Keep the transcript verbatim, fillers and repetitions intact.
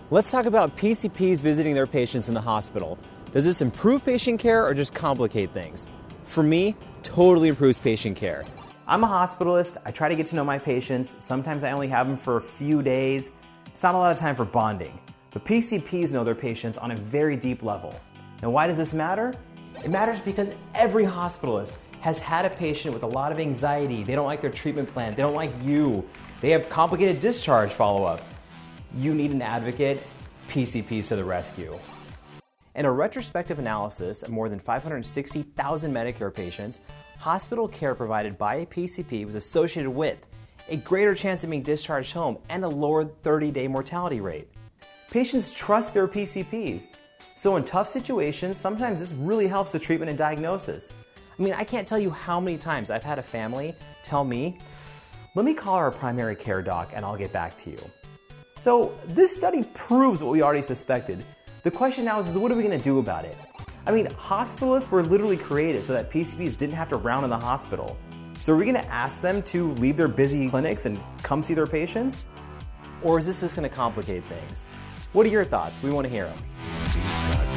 Let's talk about P C Ps visiting their patients in the hospital. Does this improve patient care or just complicate things? For me, totally improves patient care. I'm a hospitalist. I try to get to know my patients. Sometimes I only have them for a few days. It's not a lot of time for bonding. But P C Ps know their patients on a very deep level. And why does this matter? It matters because every hospitalist has had a patient with a lot of anxiety. They don't like their treatment plan. They don't like you. They have complicated discharge follow-up. You need an advocate. P C Ps to the rescue. In a retrospective analysis of more than five hundred sixty thousand Medicare patients, hospital care provided by a P C P was associated with a greater chance of being discharged home and a lower thirty-day mortality rate. Patients trust their P C Ps. So in tough situations, sometimes this really helps the treatment and diagnosis. I mean, I can't tell you how many times I've had a family tell me, let me call our primary care doc and I'll get back to you. So this study proves what we already suspected. The question now is, is what are we going to do about it? I mean, hospitalists were literally created so that P C Ps didn't have to round in the hospital. So are we going to ask them to leave their busy clinics and come see their patients? Or is this just going to complicate things? What are your thoughts? We want to hear them.